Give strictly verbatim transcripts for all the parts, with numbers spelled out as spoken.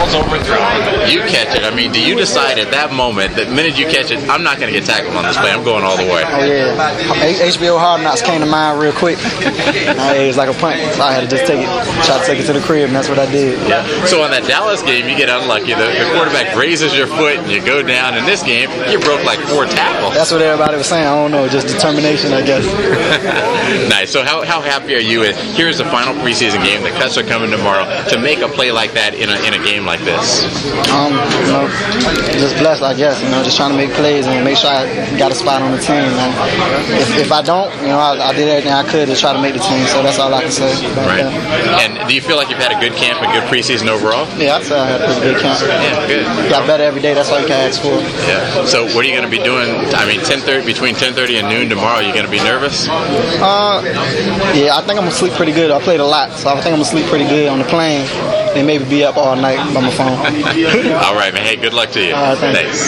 tackle's overthrown. You catch it. I mean, do you decide at that moment, the minute you catch it, I'm not going to get tackled on this play. I'm going all the way. Oh, yeah. H B O Hard Knocks came to mind real quick. uh, it was like a punt. So I had to just take it, try to take it to the crib, and that's what I did. Yeah. So on that Dallas game, you get unlucky. The, the quarterback raises your foot, and you go down. In this game, you broke like four tackles. That's what everybody was saying. I don't know. Just determination, I guess. Nice. So how, how happy are you with, here's the final preseason game, the cuts are coming tomorrow, to make a play like that in a, in a game like this? Um, you know, just blessed, I guess. You know, just trying to make plays and make sure I got a spot on the team. And if, if I don't, you know, I, I did everything I could to try to make the team. So that's all I can say. But, right. Yeah. And do you feel like you've had a good camp and good preseason overall? Yeah, I'd say I had a good camp. Yeah, good. Got better every day. That's all you can ask for. Yeah. So what are you going to be doing? I mean, ten thirty between ten thirty and noon tomorrow. Are you going to be nervous? Uh, yeah, I think I'm gonna sleep pretty good. I played a lot, so I think I'm gonna sleep pretty good on the plane. And maybe be up all night by my phone. All right, man. Hey, good luck to you. Uh, thanks. Thanks.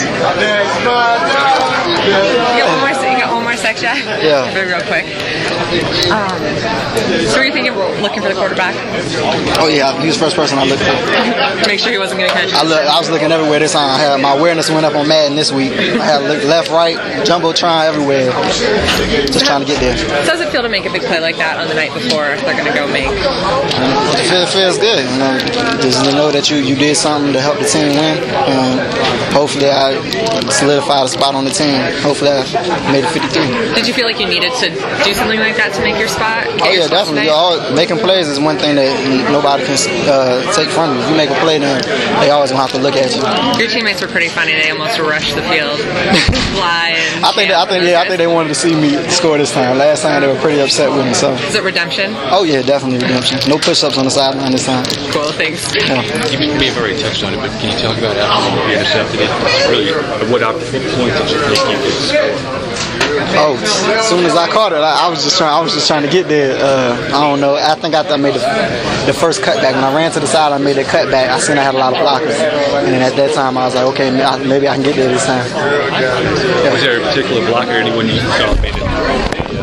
You got one more, you got one more section? Yeah. Very real quick. Um, so were you thinking looking for the quarterback? Oh yeah, he was the first person I looked for. Make sure he wasn't going to catch it. I, look, I was looking everywhere this time. I had my awareness went up on Madden this week. I had looked left, right, jumbotron everywhere, just trying to get there. So how does it feel to make a big play like that on the night before they're going to go make? It feels, feels good. You know, just to know that you, you did something to help the team win. And hopefully I solidified a spot on the team. Hopefully I made it fifty-three. Did you feel like you needed to do something like that to make your spot? Oh yeah, definitely. All, making plays is one thing that nobody can uh, take from you. If you make a play, then they always gonna have to look at you. Your teammates were pretty funny. They almost rushed the field, fly and I think. That, I think. Yeah, I think they wanted to see me score this time. Last time they were pretty upset with me. So. Is it redemption? Oh yeah, definitely redemption. No push-ups on the sideline this time. Cool. Thanks. Yeah. You may have already touched on it, but can you talk about how you intercepted it? Really, what point did you think you could score? Oh, as soon as I caught it, I, I was just trying. I was just trying to get there. Uh, I don't know. I think I, I made the, the first cutback. When I ran to the side, I made the cutback. I seen I had a lot of blockers, and then at that time, I was like, okay, maybe I can get there this time. Yeah. Was there a particular blocker, anyone you saw made it?